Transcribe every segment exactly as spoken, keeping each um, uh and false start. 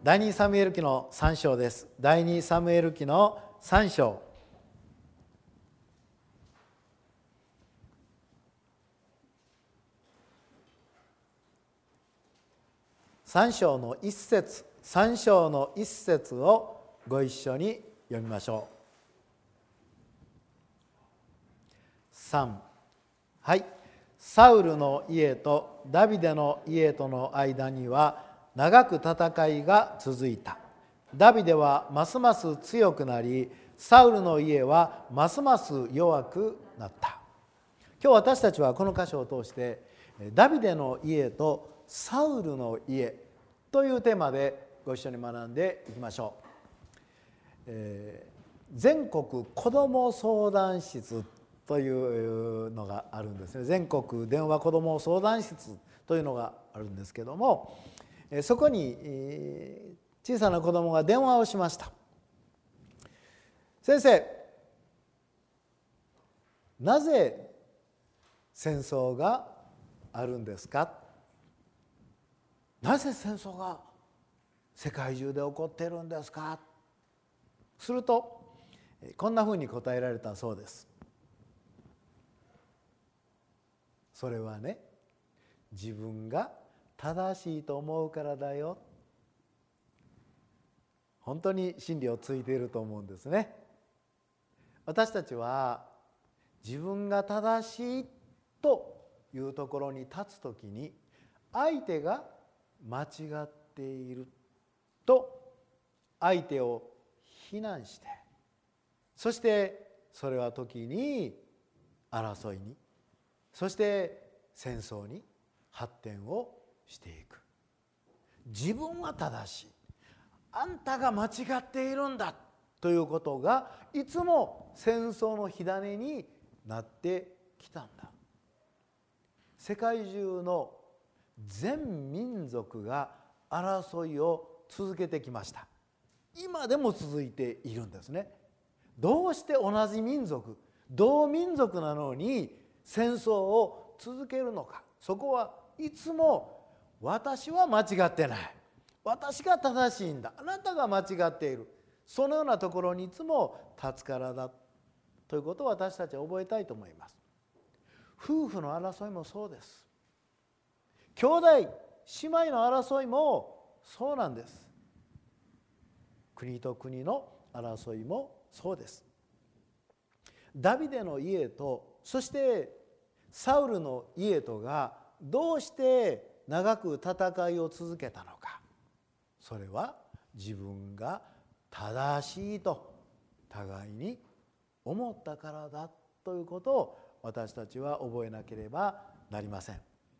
第二サムエル記のさん章です。第二サムエル記のさん章。さん章の一節、さん章の一節をご一緒に読みましょう。さん、はい。サウルの家とダビデの家との間には長く戦いが続いた。ダビデはますます強くなり、サウルの家はますます弱くなった。今日私たちはこの箇所を通してダビデの家とサウルの家というテーマでご一緒に学んでいきましょう。えー、全国子ども相談室というのがあるんですね。全国電話子ども相談室というのがあるんですけども、そこに小さな子どもが電話をしました。先生、なぜ戦争があるんですか？なぜ戦争が世界中で起こっているんですか？するとこんなふうに答えられたそうです。それはね、自分が正しいと思うからだよ。本当に真理をついていると思うんですね。私たちは自分が正しいというところに立つときに、相手が間違っていると相手を非難して、そしてそれは時に争いに、そして戦争に発展をしていく。自分は正しい、あんたが間違っているんだということがいつも戦争の火種になってきたんだ。世界中の全民族が争いを続けてきました。今でも続いているんですね。どうして同じ民族、同民族なのに戦争を続けるのか。そこはいつも私は間違ってない、私が正しいんだ、あなたが間違っている、そのようなところにいつも立つからだということを私たちは覚えたいと思います。夫婦の争いもそうです。兄弟姉妹の争いもそうなんです。国と国の争いもそうです。ダビデの家とそしてサウルの家とがどうして長く戦いを続けたのか。それは自分が正しいと互いに思ったからだということを私たちは覚えなければなりません。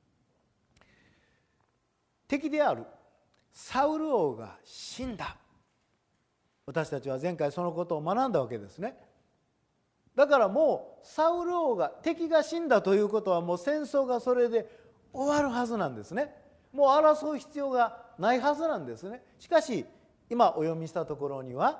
敵であるサウル王が死んだ。私たちは前回そのことを学んだわけですね。だからもうサウル王が、敵が死んだということはもう戦争がそれで終わるはずなんですね。もう争う必要がないはずなんですね。しかし今お読みしたところには、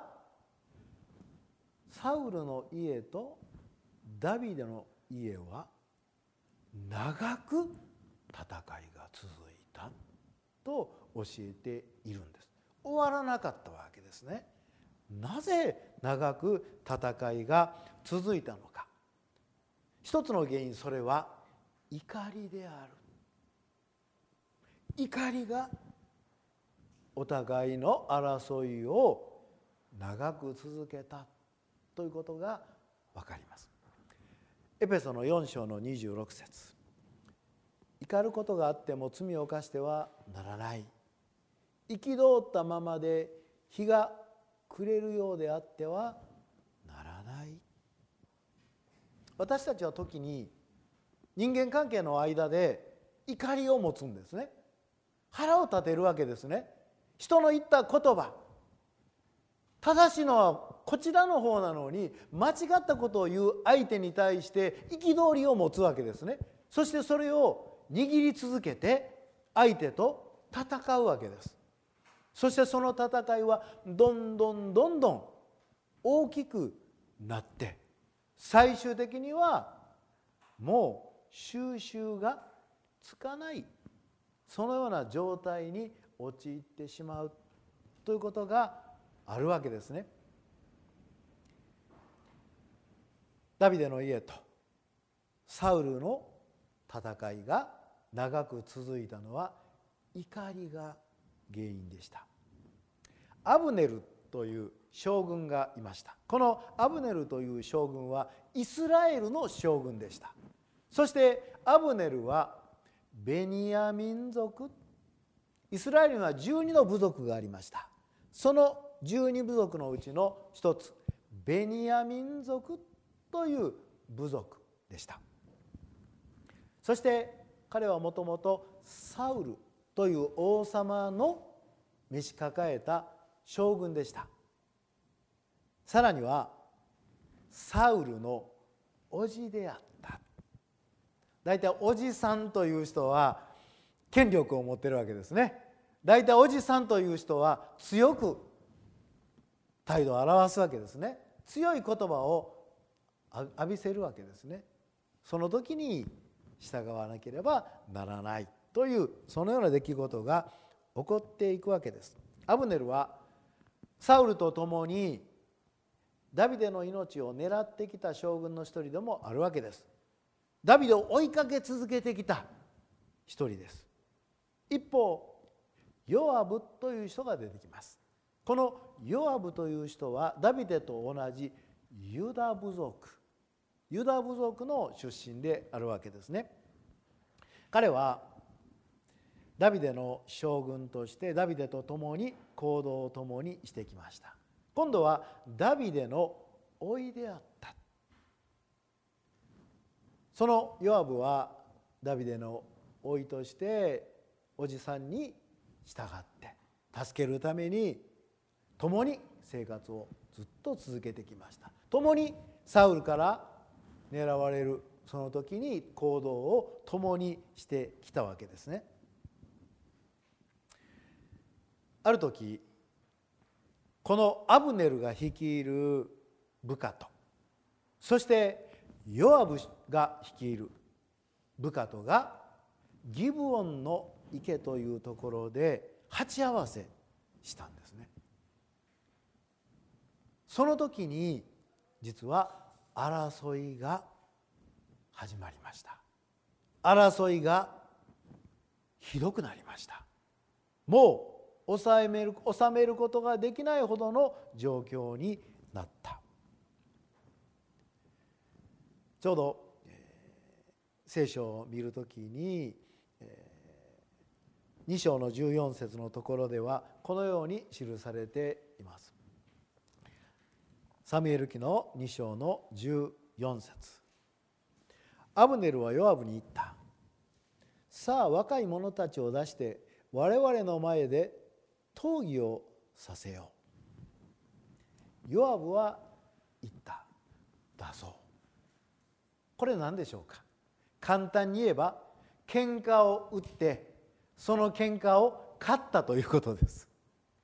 サウルの家とダビデの家は長く戦いが続いたと教えているんです。終わらなかったわけですね。なぜ長く戦いが続いたのか。一つの原因、それは怒りである。怒りがお互いの争いを長く続けたということがわかります。エペソのよん章のにじゅうろく節。怒ることがあっても罪を犯してはならない。憤ったままで日が暮れるようであってはならない。私たちは時に人間関係の間で怒りを持つんですね。腹を立てるわけですね。人の言った言葉、正しいのはこちらの方なのに間違ったことを言う相手に対して憤りを持つわけですね。そしてそれを握り続けて相手と戦うわけです。そしてその戦いはどんどんどんどん大きくなって、最終的にはもう収拾がつかない、そのような状態に陥ってしまうということがあるわけですね。ダビデの家とサウルの戦いが長く続いたのは怒りが原因でした。アブネルという将軍がいました。このアブネルという将軍はイスラエルの将軍でした。そしてアブネルはベニヤ民族、イスラエルにはじゅうにの部族がありました。そのじゅうに部族のうちの一つ、ベニヤ民族という部族でした。そして彼はもともとサウルという王様の召し抱えた将軍でした。さらにはサウルの叔父であった。大体おじさんという人は権力を持っているわけですね。大体おじさんという人は強く態度を表すわけですね。強い言葉を浴びせるわけですね。その時に従わなければならないという、そのような出来事が起こっていくわけです。アブネルはサウルと共にダビデの命を狙ってきた将軍の一人でもあるわけです。ダビデを追いかけ続けてきた一人です。一方、ヨアブという人が出てきます。このヨアブという人はダビデと同じユダ部族、ユダ部族の出身であるわけですね。彼はダビデの将軍としてダビデと共に行動を共にしてきました。今度はダビデの甥であった。そのヨアブはダビデの甥としておじさんに従って助けるために共に生活をずっと続けてきました。共にサウルから狙われるその時に行動を共にしてきたわけですね。ある時、このアブネルが率いる部下と、そしてヨアブが率いる部下とがギブオンの池というところで鉢合わせしたんですね。その時に実は争いが始まりました。争いがひどくなりました。もう収める、収めることができないほどの状況になった。ちょうど、えー、聖書を見るときに、えー、に章のじゅうよん節のところではこのように記されています。サムエル記のに章のじゅうよん節。アブネルはヨアブに言った。さあ若い者たちを出して我々の前で討議をさせよう。ヨアブは言った。だそう。これ何でしょうか。簡単に言えば喧嘩を打ってその喧嘩を勝ったということです。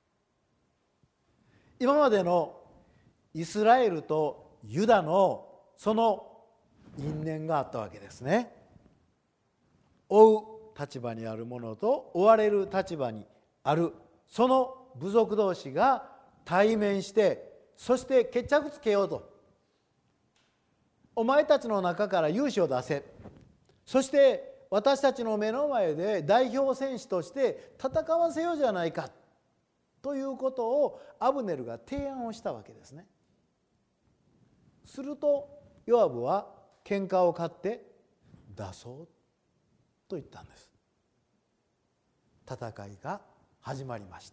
今までのイスラエルとユダのその因縁があったわけですね。追う立場にある者と追われる立場にあるその部族同士が対面して、そして決着つけようと。お前たちの中から勇士を出せ、そして私たちの目の前で代表選手として戦わせようじゃないかということをアブネルが提案をしたわけですね。するとヨアブは喧嘩を買って出そうと言ったんです。戦いが始まりました。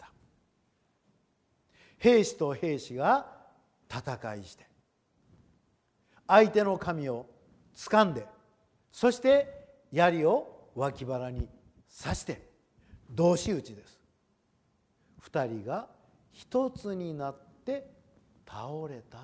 兵士と兵士が戦いして、相手の髪を掴んで、そして槍を脇腹に刺して同士討ちです。二人が一つになって倒れた。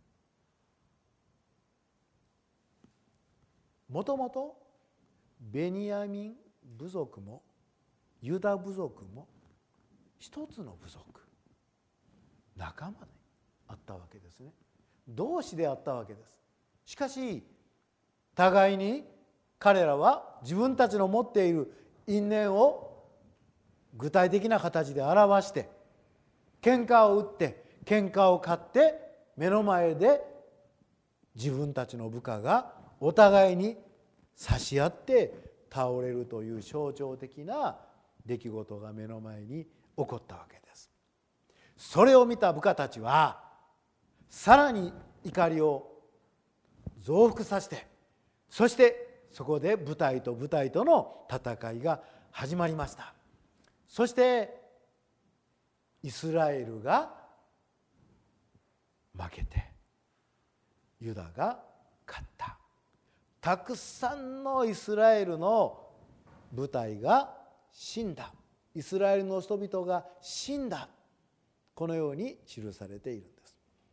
もともとベニヤミン部族もユダ部族も一つの部族、仲間であったわけですね。同志であったわけです。しかし互いに彼らは自分たちの持っている因縁を具体的な形で表して喧嘩を打って喧嘩を買って目の前で自分たちの部下がお互いに差し合って倒れるという象徴的な出来事が目の前に起こったわけです。それを見た部下たちはさらに怒りを増幅させて、そしてそこで部隊と部隊との戦いが始まりました。そしてイスラエルが負けてユダが勝った。たくさんのイスラエルの部隊が死んだ。イスラエルの人々が死んだ。このように記されているんです。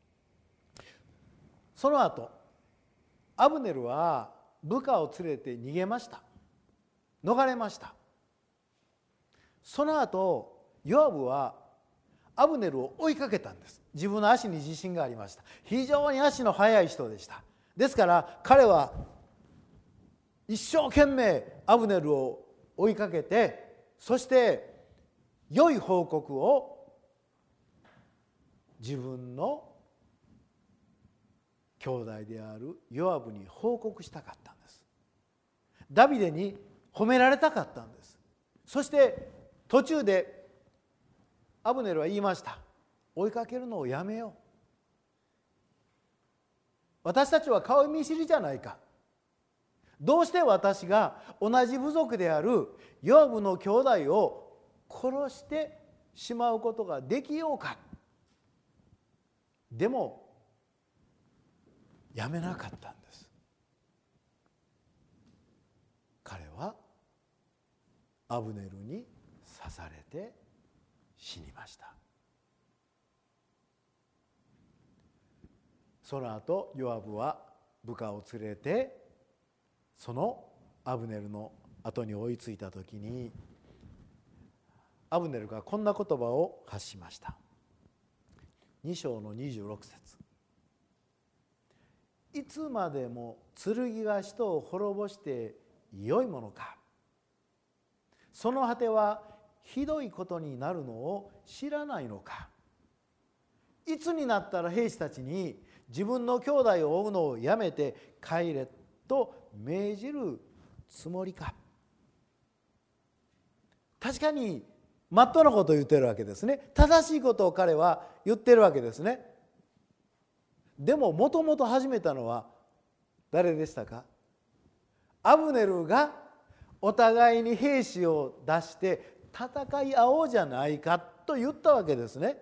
その後アブネルは部下を連れて逃げました。逃れました。その後ヨアブはアブネルを追いかけたんです。自分の足に自信がありました。非常に足の速い人でした。ですから彼は一生懸命アブネルを追いかけて、そして良い報告を自分の兄弟であるヨアブに報告したかったんです。ダビデに褒められたかったんです。そして途中でアブネルは言いました。追いかけるのをやめよう。私たちは顔見知りじゃないか。どうして私が同じ部族であるヨアブの兄弟を殺してしまうことができようか。でもやめなかったんです。彼はアブネルに刺されて死にました。その後ヨアブは部下を連れてそのアブネルの後に追いついた時にアブネルがこんな言葉を発しました。に章のにじゅうろく節。いつまでも剣が人を滅ぼしてよいものか。その果てはひどいことになるのを知らないのか。いつになったら兵士たちに自分の兄弟を追うのをやめて帰れと命じるつもりか。確かにまっとうなことを言ってるわけですね。正しいことを彼は言ってるわけですね。でももともと始めたのは誰でしたか。アブネルがお互いに兵士を出して戦い合おうじゃないかと言ったわけですね。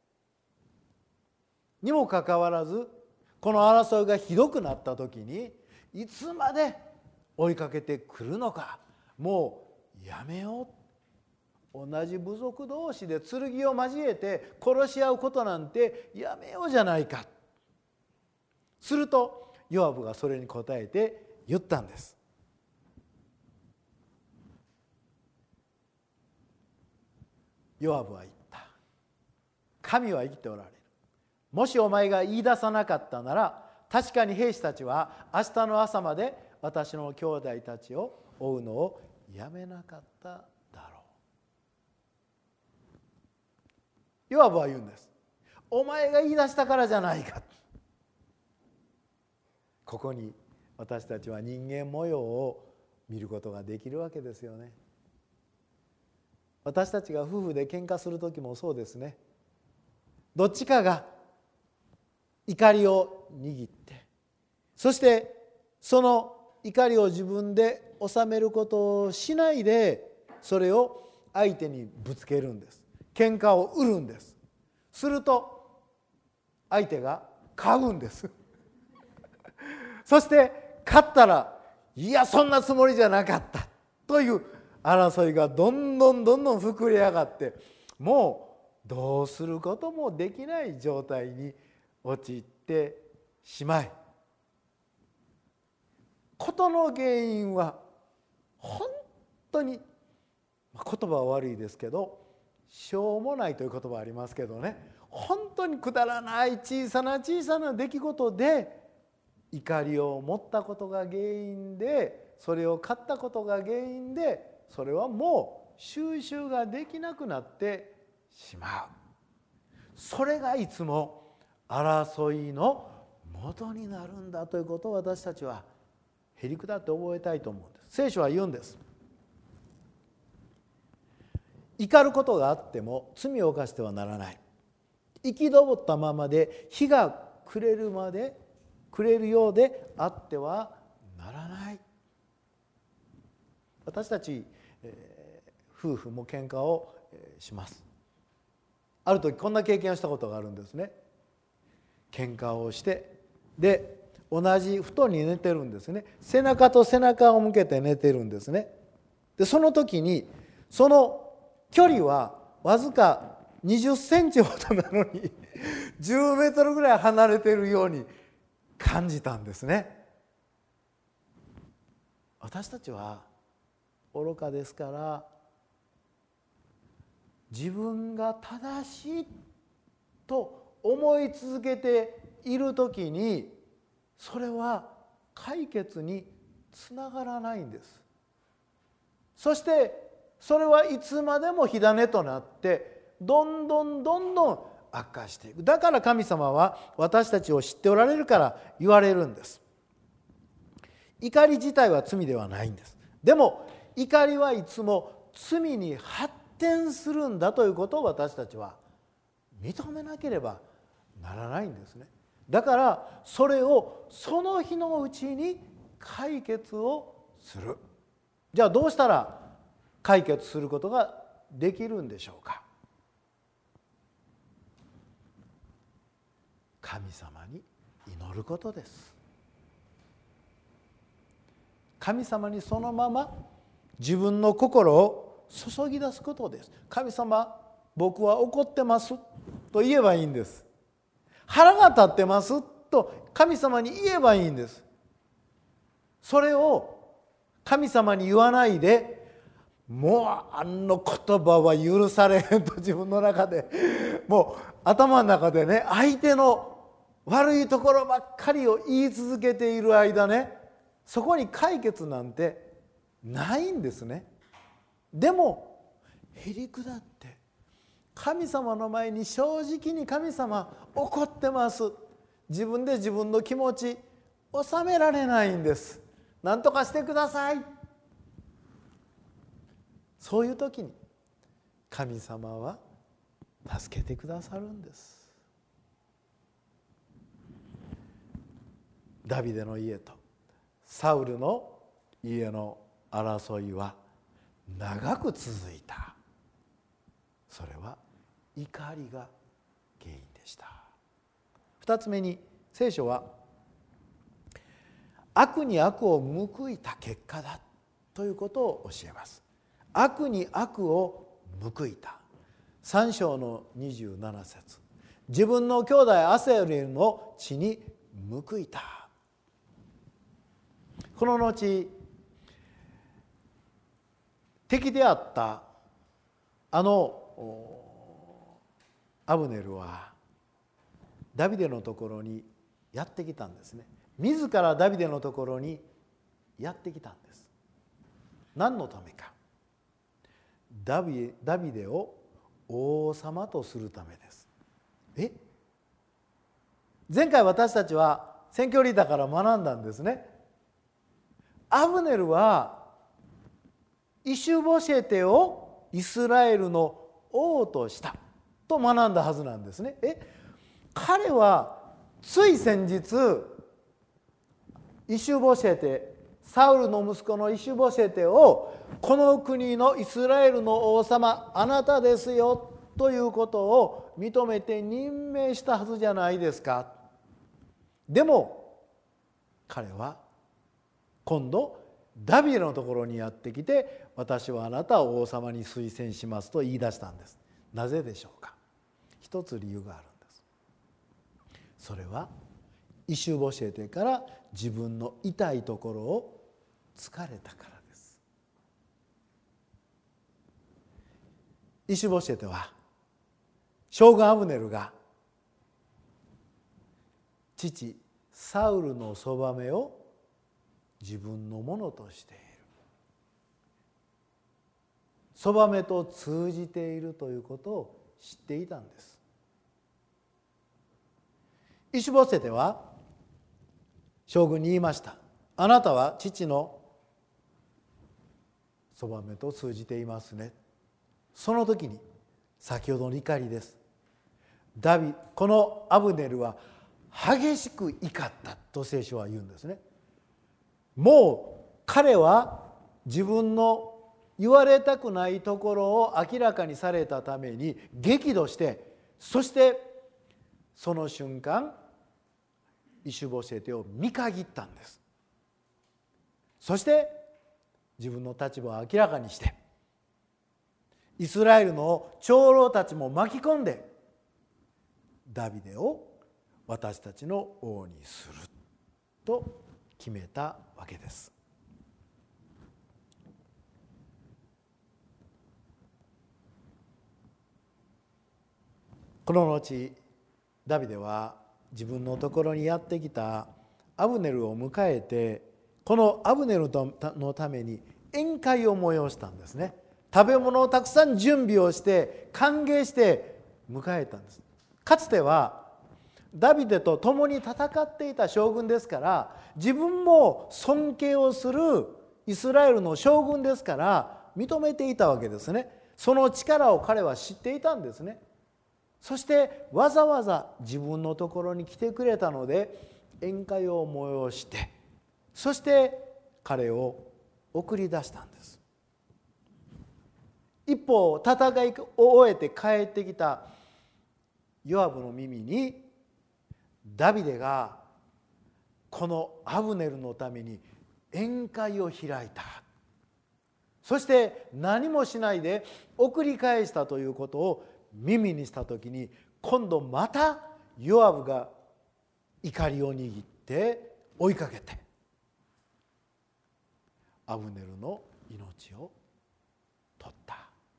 にもかかわらずこの争いがひどくなった時にいつまで追いかけてくるのか。もうやめよう。同じ部族同士で剣を交えて殺し合うことなんてやめようじゃないか。するとヨアブがそれに答えて言ったんです。ヨアブは言った。神は生きておられる。もしお前が言い出さなかったなら確かに兵士たちは明日の朝まで私の兄弟たちを追うのをやめなかっただろう。ヨアブは言うんです。お前が言い出したからじゃないか。ここに私たちは人間模様を見ることができるわけですよね。私たちが夫婦で喧嘩する時もそうですね。どっちかが怒りを握って、そしてその怒りを自分で収めることをしないでそれを相手にぶつけるんです。喧嘩を売るんです。すると相手が買うんですそして勝ったらいやそんなつもりじゃなかったという争いがどんどんどんどん膨れ上がってもうどうすることもできない状態に陥ってしまい、事の原因は本当に言葉は悪いですけどしょうもないという言葉ありますけどね、本当にくだらない小さな小さな出来事で怒りを持ったことが原因で、それを買ったことが原因で、それはもう収拾ができなくなってしまう。 それがいつも争いの元になるんだということを私たちはへりくだって覚えたいと思うんです。聖書は言うんです。怒ることがあっても罪を犯してはならない。憤ったままで日が暮れるまで暮れるようであってはならない。私たち、えー、夫婦も喧嘩を、えー、します。ある時こんな経験をしたことがあるんですね。喧嘩をしてで同じ布団に寝てるんですね。背中と背中を向けて寝てるんですね。でその時にその距離はわずかにじゅっセンチほどなのにじゅうメートルぐらい離れているように感じたんですね。私たちは愚かですから、自分が正しいと思い続けているときにそれは解決につながらないんです。そしてそれはいつまでも火種となってどんどんどんどん悪化していく。だから神様は私たちを知っておられるから言われるんです。怒り自体は罪ではないんです。でも怒りはいつも罪に発展するんだということを私たちは認めなければならないんですね。だからそれをその日のうちに解決をする。じゃあどうしたら解決することができるんでしょうか。神様に祈ることです。神様にそのまま自分の心を注ぎ出すことです。神様、僕は怒ってますと言えばいいんです。腹が立ってますと神様に言えばいいんです。それを神様に言わないで、もうあの言葉は許されへんと自分の中でもう頭の中でね、相手の悪いところばっかりを言い続けている間ね、そこに解決なんてないんですね。でもへりくだって神様の前に正直に、神様怒ってます、自分で自分の気持ち収められないんです、何とかしてください。そういう時に神様は助けてくださるんです。ダビデの家とサウルの家の争いは長く続いた。それは怒りが原因でした。二つ目に、聖書は悪に悪を報いた結果だということを教えます。悪に悪を報いた。さん章のにじゅうなな節、自分の兄弟アセリの血に報いた。この後、敵であったあのアブネルはダビデのところにやってきたんですね。自らダビデのところにやってきたんです。何のためか。ダビ、ダビデを王様とするためです。え前回私たちは選挙リーダーから学んだんですね。アブネルはイシュボシェテをイスラエルの王としたと学んだはずなんですね。え彼はつい先日イシュボシェテ、サウルの息子のイシュボシェテをこの国のイスラエルの王様、あなたですよということを認めて任命したはずじゃないですか。でも彼は今度ダビデのところにやってきて、私はあなたを王様に推薦しますと言い出したんです。なぜでしょうか。一つ理由があるんです。それはイシュボシェテから自分の痛いところを突かれたからです。イシュボシェテは将軍アブネルが父サウルのそばめを自分のものとしている、そばめと通じているということを知っていたんです。 イシュボセテは将軍に言いました。あなたは父のそばめと通じていますね。その時に先ほどの怒りです。ダビこのアブネルは激しく怒ったと聖書は言うんですね。もう彼は自分の言われたくないところを明らかにされたために激怒して、そしてその瞬間イシュボセテを見限ったんです。そして自分の立場を明らかにしてイスラエルの長老たちも巻き込んでダビデを私たちの王にすると決めたわけです。この後ダビデは自分のところにやってきたアブネルを迎えて、このアブネルのために宴会を催したんですね。食べ物をたくさん準備をして歓迎して迎えたんです。かつてはダビデと共に戦っていた将軍ですから、自分も尊敬をするイスラエルの将軍ですから認めていたわけですね。その力を彼は知っていたんですね。そしてわざわざ自分のところに来てくれたので宴会を催して、そして彼を送り出したんです。一方戦いを終えて帰ってきたヨアブの耳にダビデがこのアブネルのために宴会を開いた、そして何もしないで送り返したということを耳にした時に、今度またヨアブが怒りを握って追いかけてアブネルの命を取った。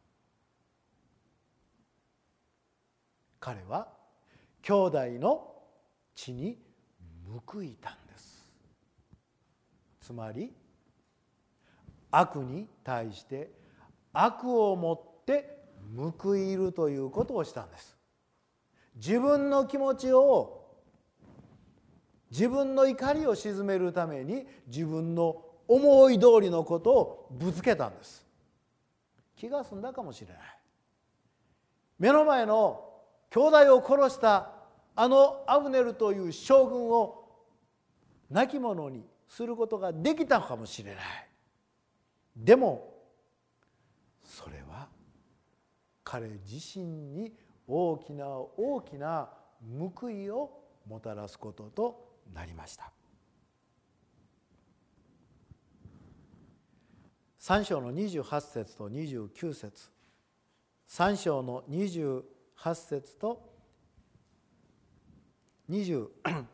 彼は兄弟の血に報いたんです。つまり悪に対して悪をもって報いるということをしたんです。自分の気持ちを、自分の怒りを鎮めるために自分の思い通りのことをぶつけたんです。気が済んだかもしれない。目の前の兄弟を殺したあのアブネルという将軍を亡き者にすることができたかもしれない。でもそれは彼自身に大きな大きな報いをもたらすこととなりました。さん章のにじゅうはち節とにじゅうきゅう節、さん章のにじゅうはち節とにじゅう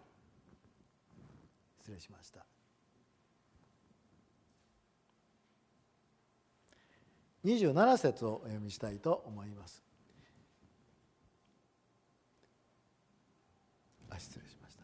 失礼しましたにじゅうなな節をお読みしたいと思います。あ、失礼しました。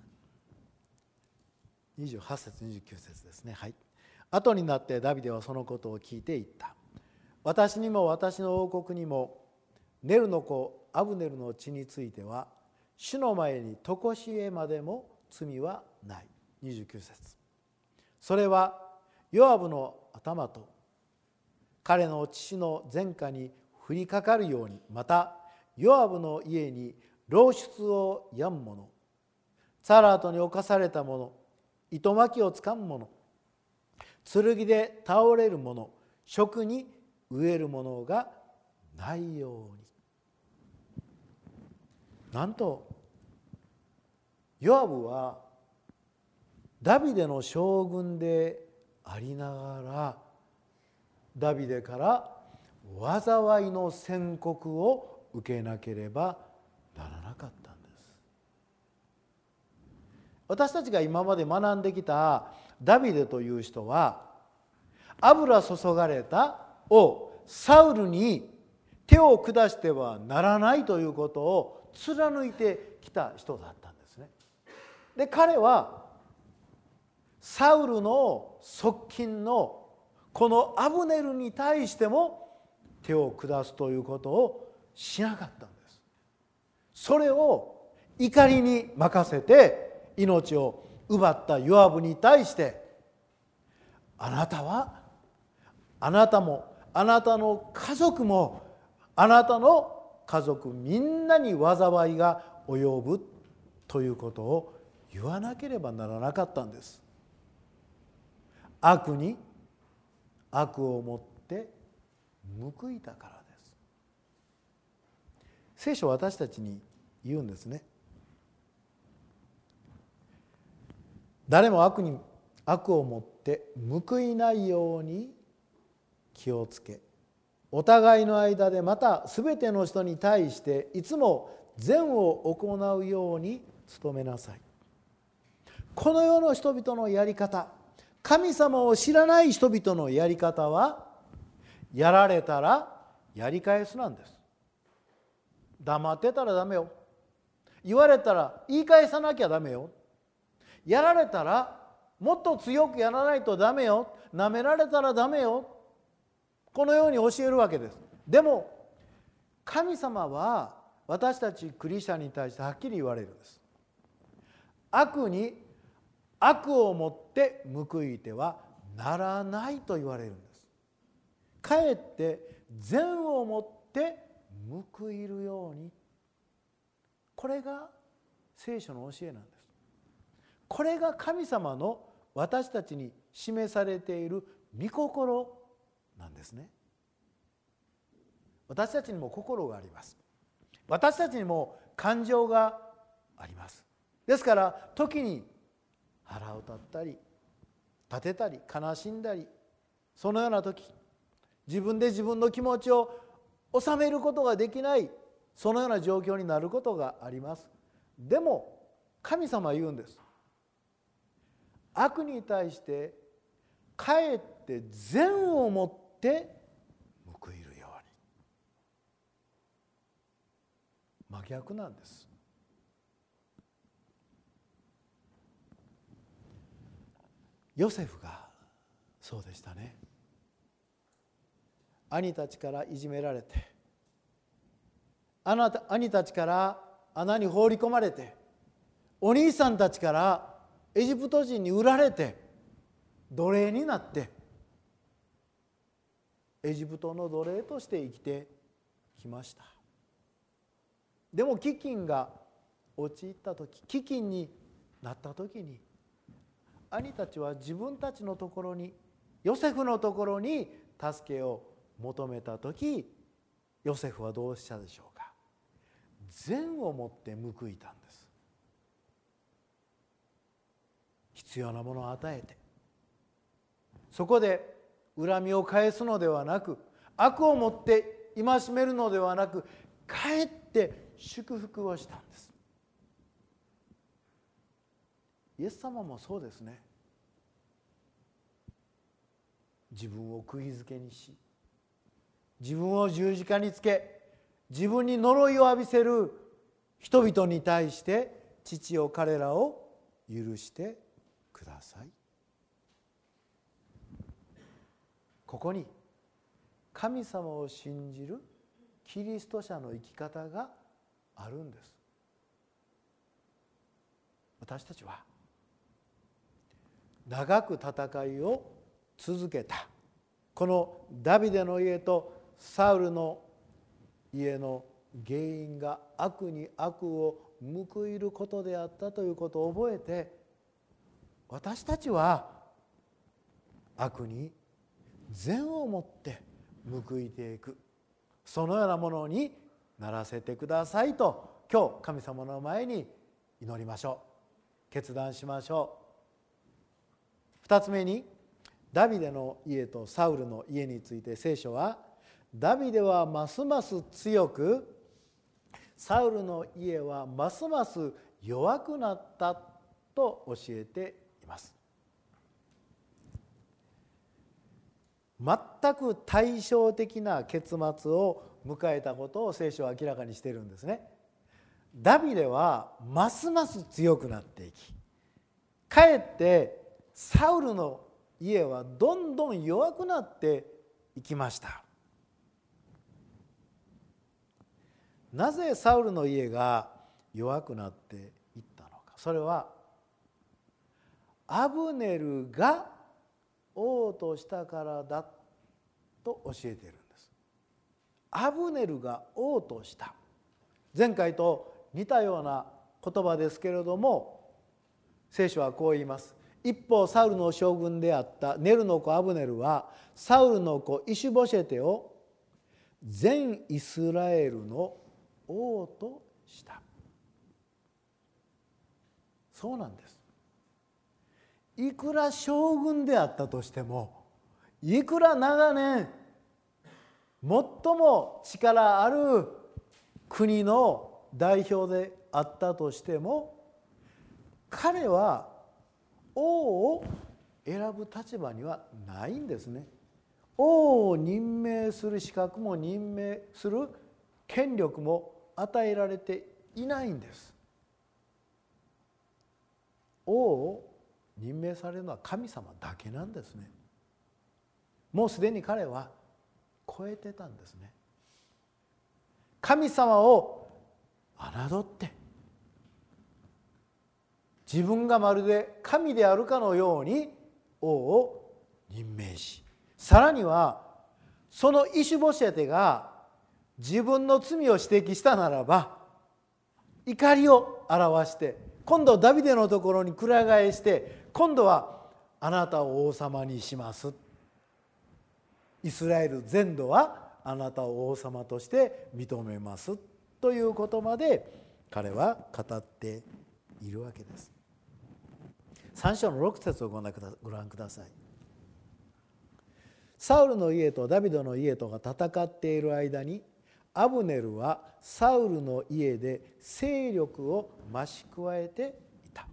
にじゅうはち節にじゅうきゅう節ですね。はい。後になってダビデはそのことを聞いていった。私にも私の王国にもネルの子アブネルの血については主の前に常しえまでも罪はない。にじゅうきゅう節。それはヨアブの頭と彼の父の前科に降りかかるように、またヨアブの家に漏出をやん者、ツァラートに侵された者、糸巻きをつかむ者、剣で倒れる者、食に飢える者がないように。なんとヨアブはダビデの将軍でありながら、ダビデから災いの宣告を受けなければならなかったんです。私たちが今まで学んできたダビデという人は、油注がれた王サウルに手を下してはならないということを貫いてきた人だったんですね。で、彼はサウルの側近のこのアブネルに対しても手を下すということをしなかったんです。それを怒りに任せて命を奪ったヨアブに対して、あなたはあなたもあなたの家族もあなたの家族みんなに災いが及ぶということを言わなければならなかったんです。悪に悪をもって報いたからです。聖書は私たちに言うんですね。誰も悪に悪をもって報いないように気をつけ、お互いの間でまたすべての人に対していつも善を行うように努めなさい。この世の人々のやり方、神様を知らない人々のやり方は、やられたらやり返すなんです。黙ってたらダメよ。言われたら言い返さなきゃダメよ。やられたらもっと強くやらないとダメよ。舐められたらダメよ。このように教えるわけです。でも神様は私たちクリスチャンに対してはっきり言われるんです。悪に悪をもって報いてはならないと言われるんです。かえって善をもって報いるように。これが聖書の教えなんです。これが神様の私たちに示されている御心なんですね。私たちにも心があります。私たちにも感情があります。ですから時に腹を立ったり立てたり悲しんだり、そのような時自分で自分の気持ちを収めることができない、そのような状況になることがあります。でも神様は言うんです。悪に対してかえって善をもって報いるように。真逆なんです。ヨセフがそうでしたね。兄たちからいじめられて、兄たちから穴に放り込まれて、お兄さんたちからエジプト人に売られて奴隷になって、エジプトの奴隷として生きてきました。でも飢饉が陥った時、飢饉になった時に、兄たちは自分たちのところに、ヨセフのところに助けを求めた時、ヨセフはどうしたでしょうか。善をもって報いたんです。必要なものを与えて、そこで恨みを返すのではなく、悪をもって戒めるのではなく、かえって祝福をしたんです。イエス様もそうですね。自分を釘付けにし、自分を十字架につけ、自分に呪いを浴びせる人々に対して、父よ彼らを許してください。ここに神様を信じるキリスト者の生き方があるんです。私たちは長く戦いを続けたこのダビデの家とサウルの家の原因が悪に悪を報いることであったということを覚えて、私たちは悪に善をもって報いていく、そのようなものにならせてくださいと、今日神様の前に祈りましょう。決断しましょう。二つ目に、ダビデの家とサウルの家について聖書は、ダビデはますます強く、サウルの家はますます弱くなったと教えています。全く対照的な結末を迎えたことを聖書は明らかにしているんですね。ダビデはますます強くなっていき、かえってサウルの家はどんどん弱くなっていきました。なぜサウルの家が弱くなっていったのか。それはアブネルが王としたからだと教えているんです。アブネルが王とした。前回と似たような言葉ですけれども、聖書はこう言います。一方サウルの将軍であったネルの子アブネルはサウルの子イシュボシェテを全イスラエルの王とした。そうなんです。いくら将軍であったとしても、いくら長年最も力ある国の代表であったとしても、彼は王を選ぶ立場にはないんですね。王を任命する資格も任命する権力も与えられていないんです。王を任命されるのは神様だけなんですね。もうすでに彼は超えてたんですね。神様を侮って自分がまるで神であるかのように王を任命し、さらにはそのイシュボシェテが自分の罪を指摘したならば怒りを表して今度ダビデのところにくら替えして今度はあなたを王様にします、イスラエル全土はあなたを王様として認めますということまで彼は語っているわけです。さん章のろく節をご覧ください。サウルの家とダビデの家とが戦っている間にアブネルはサウルの家で勢力を増し加えていた。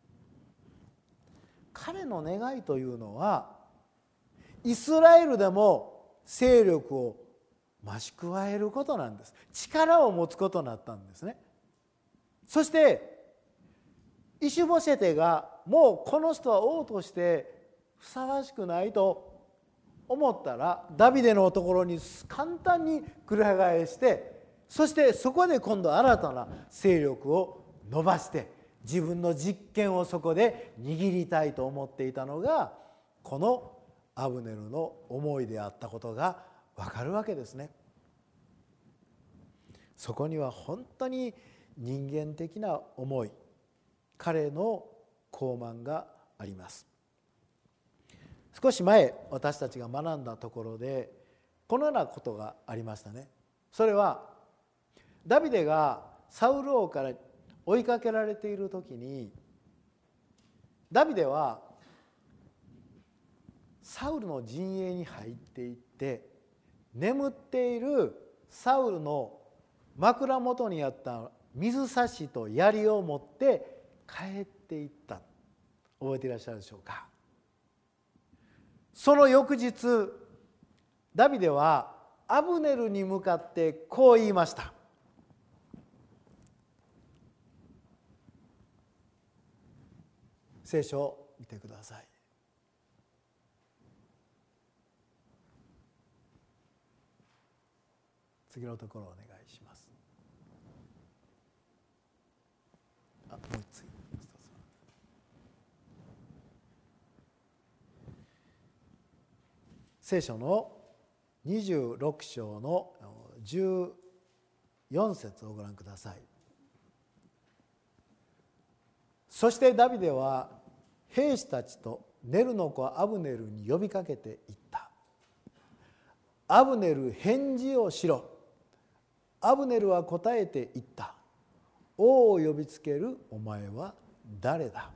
彼の願いというのはイスラエルでも勢力を増し加えることなんです。力を持つことになったんですね。そしてイシュボシェテがもうこの人は王としてふさわしくないと思ったらダビデのところに簡単にくら替えして、そしてそこで今度新たな勢力を伸ばして自分の実権をそこで握りたいと思っていたのがこのアブネルの思いであったことがわかるわけですね。そこには本当に人間的な思い、彼の傲慢があります。少し前私たちが学んだところでこのようなことがありましたね。それはダビデがサウル王から追いかけられている時にダビデはサウルの陣営に入っていって眠っているサウルの枕元にあった水差しと槍を持って帰っていった。覚えていらっしゃるでしょうか。その翌日ダビデはアブネルに向かってこう言いました。聖書を見てください。次のところをお願いします。あ、もう一つ。聖書のにじゅうろく章のじゅうよん節をご覧ください。そしてダビデは兵士たちとネルの子アブネルに呼びかけていった。アブネル、返事をしろ。アブネルは答えていった。王を呼びつけるお前は誰だ。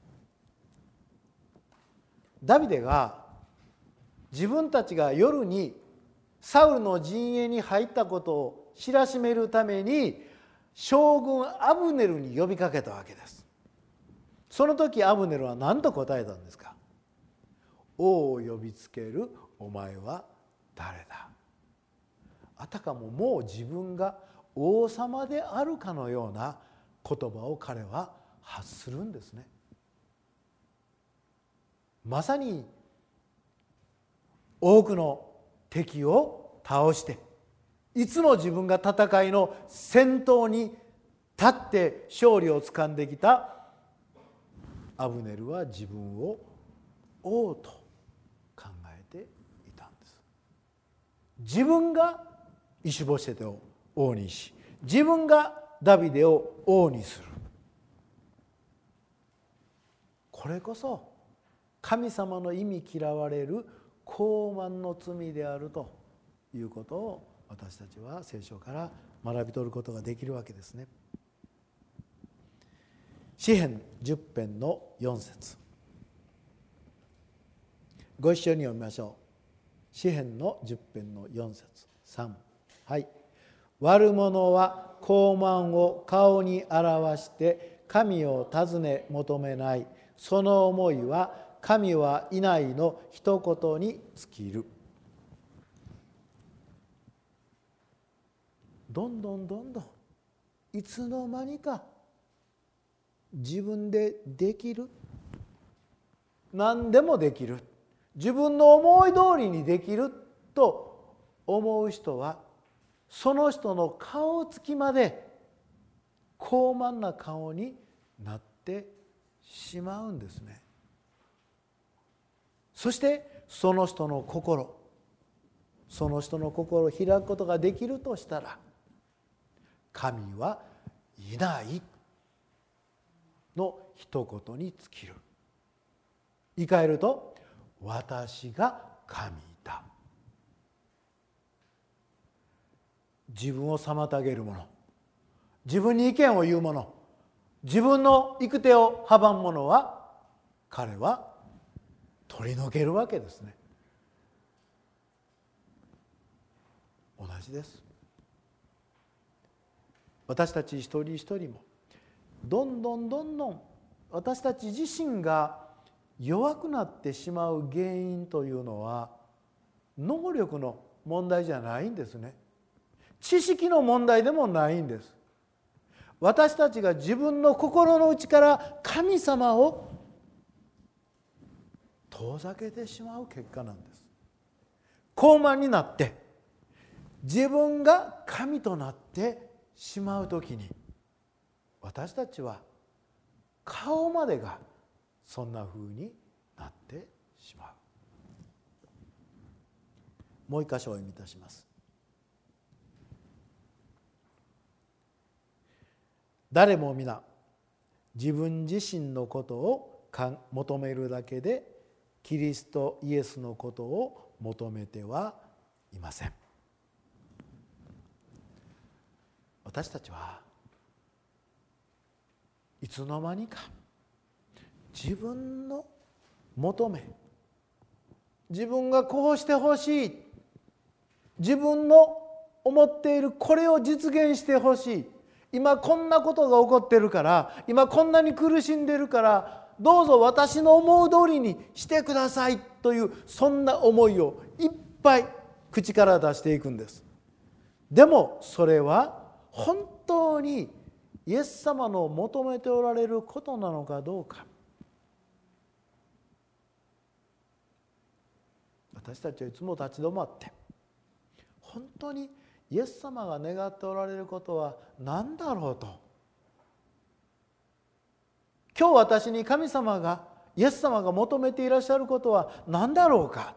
ダビデが自分たちが夜にサウルの陣営に入ったことを知らしめるために将軍アブネルに呼びかけたわけです。その時アブネルは何と答えたんですか。王を呼びつけるお前は誰だ。あたかももう自分が王様であるかのような言葉を彼は発するんですね。まさに多くの敵を倒していつも自分が戦いの先頭に立って勝利をつかんできたアブネルは自分を王と考えていたんです。自分がイシュボシェテを王にし、自分がダビデを王にする。これこそ神様の忌み嫌われる傲慢の罪であるということを私たちは聖書から学び取ることができるわけですね。詩編じゅっ編のよん節、ご一緒に読みましょう。詩編のじゅっ編のよん節、さん、はい。悪者は傲慢を顔に表して神を尋ね求めない。その思いは神はいないの一言に尽きる。どんどんどんどんいつの間にか自分でできる、何でもできる、自分の思い通りにできると思う人は、その人の顔つきまで傲慢な顔になってしまうんですね。そしてその人の心、その人の心を開くことができるとしたら、神はいないの一言に尽きる。言い換えると、私が神だ。自分を妨げるもの、自分に意見を言うもの、自分の行く手を阻むものは、彼は取り除けるわけですね。同じです。私たち一人一人もどんどんどんどん私たち自身が弱くなってしまう原因というのは能力の問題じゃないんですね。知識の問題でもないんです。私たちが自分の心の内から神様を遠ざけてしまう結果なんです。傲慢になって自分が神となってしまうときに、私たちは顔までがそんなふうになってしまう。もう一箇所を読みいたします。誰も皆自分自身のことを求めるだけでキリストイエスのことを求めてはいません。私たちはいつの間にか自分の求め、自分がこうしてほしい、自分の思っているこれを実現してほしい、今こんなことが起こっているから、今こんなに苦しんでいるから、どうぞ私の思う通りにしてくださいという、そんな思いをいっぱい口から出していくんです。でもそれは本当にイエス様の求めておられることなのかどうか。私たちはいつも立ち止まって、本当にイエス様が願っておられることは何だろうと、今日私に神様が、イエス様が求めていらっしゃることは何だろうか。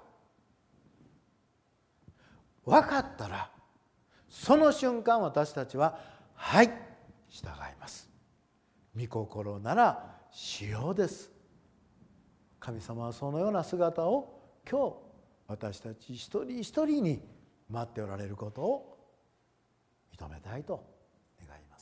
分かったらその瞬間私たちははい従います。御心ならしようです。神様はそのような姿を今日私たち一人一人に待っておられることを認めたいと願います。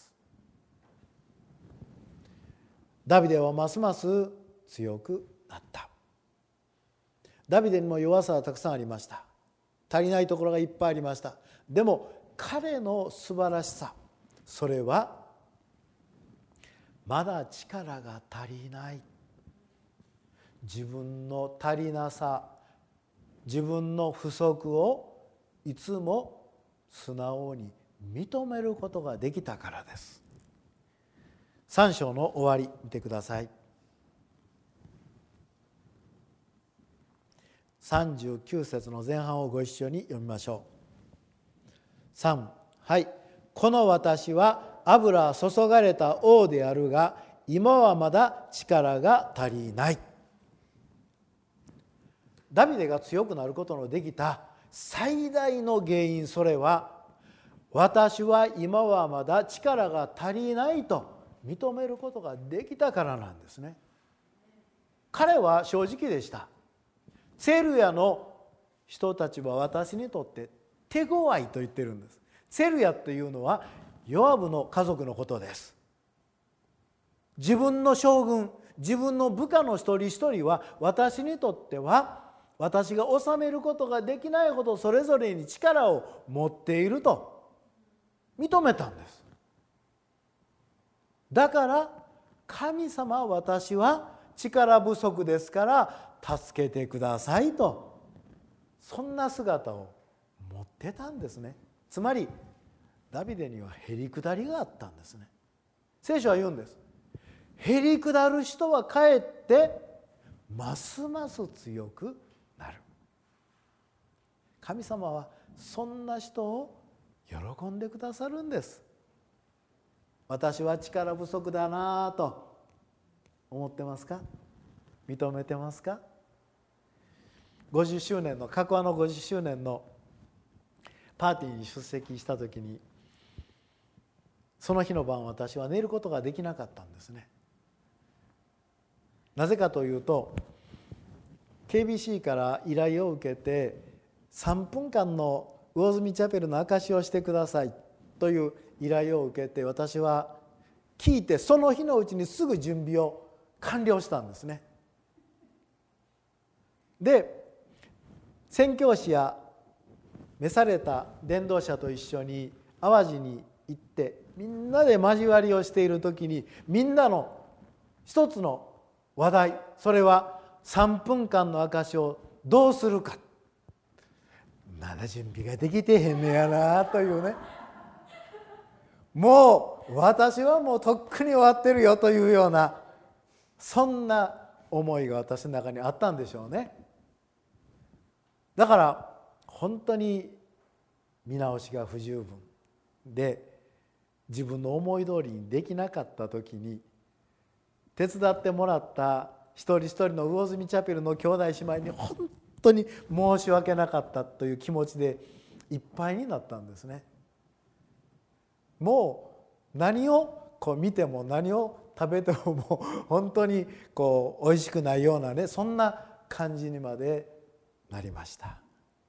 ダビデはますます強くなった。ダビデにも弱さはたくさんありました。足りないところがいっぱいありました。でも彼の素晴らしさ、それはまだ力が足りない、自分の足りなさ、自分の不足をいつも素直に認めることができたからです。さん章の終わり見てください。さんじゅうきゅう節の前半をご一緒に読みましょう。さん、はい。この私は油注がれた王であるが、今はまだ力が足りない。ダビデが強くなることのできた最大の原因、それは私は今はまだ力が足りないと認めることができたからなんですね。彼は正直でした。ツェルヤの人たちは私にとって手強いと言ってるんです。ツェルヤというのはヨアブの家族のことです。自分の将軍、自分の部下の一人一人は私にとっては私が治めることができないほどそれぞれに力を持っていると認めたんです。だから神様は私は力不足ですから助けてくださいと、そんな姿を持ってたんですね。つまりダビデにはへりくだりがあったんですね。聖書は言うんです。へりくだる人はかえってますます強くなる。神様はそんな人を喜んでくださるんです。私は力不足だなと思ってますか？認めてますか？ごじゅっしゅうねんのかくわのごじゅっしゅうねんのパーティーに出席した時に、その日の晩私は寝ることができなかったんですね。なぜかというと ケービーシー から依頼を受けてさんぷんかんの魚住チャペルの証しをしてくださいという依頼を受けて、私は聞いてその日のうちにすぐ準備を完了したんですね。で宣教師や召された伝道者と一緒に淡路に行ってみんなで交わりをしている時に、みんなの一つの話題、それはさんぷんかんの証しをどうするか。まだ準備ができてへんねやなというね、もう私はもうとっくに終わってるよというような、そんな思いが私の中にあったんでしょうね。だから本当に見直しが不十分で自分の思い通りにできなかった時に、手伝ってもらった一人一人の魚住チャペルの兄弟姉妹に本当に申し訳なかったという気持ちでいっぱいになったんですね。もう何をこう見ても何を食べてももう本当にこう美味しくないようなね、そんな感じにまでなりました。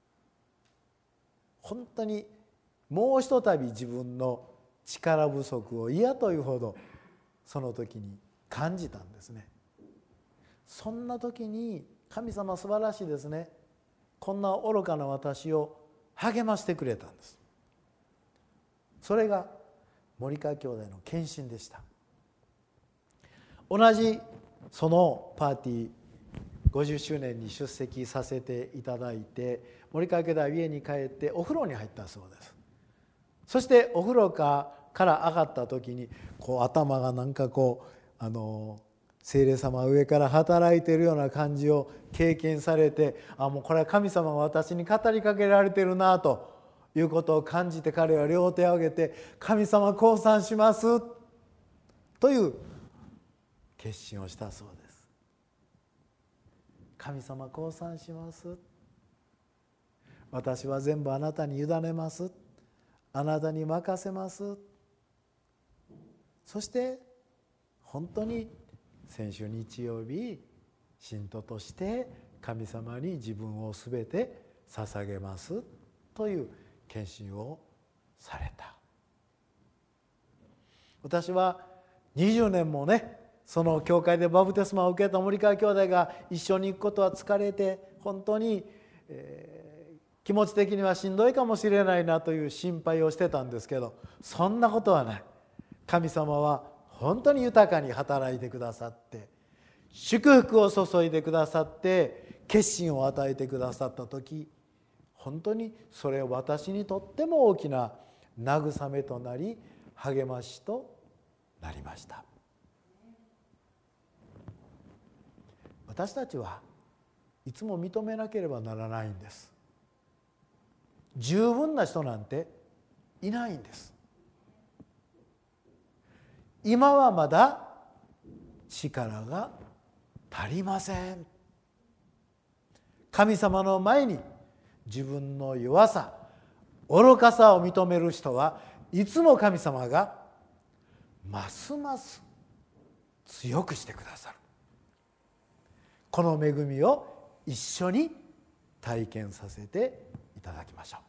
本当にもうひとたび自分の力不足を嫌というほどその時に感じたんですね。そんな時に神様素晴らしいですね。こんな愚かな私を励ましてくれたんです。それが森川兄弟の献身でした。同じそのパーティーごじゅっしゅうねんに出席させていただいて、森川兄弟は家に帰ってお風呂に入ったそうです。そしてお風呂から上がった時にこう頭がなんかこうあの聖霊様が上から働いているような感じを経験されて、あもうこれは神様が私に語りかけられているなということを感じて、彼は両手を挙げて神様降参しますという決心をしたそうです。神様降参します、私は全部あなたに委ねます、あなたに任せます。そして本当に先週日曜日信徒として神様に自分をすべて捧げますという献身をされた。私はにじゅうねんもねその教会でバプテスマを受けた森川兄弟が一緒に行くことは疲れて本当に、えー、気持ち的にはしんどいかもしれないなという心配をしてたんですけど、そんなことはない。神様は本当に豊かに働いてくださって祝福を注いでくださって決心を与えてくださった時、本当にそれは私にとっても大きな慰めとなり励ましとなりました。私たちはいつも認めなければならないんです。十分な人なんていないんです。 今はまだ力が足りません。神様の前に自分の弱さ、愚かさを認める人はいつも神様がますます強くしてくださる。この恵みを一緒に体験させていただきましょう。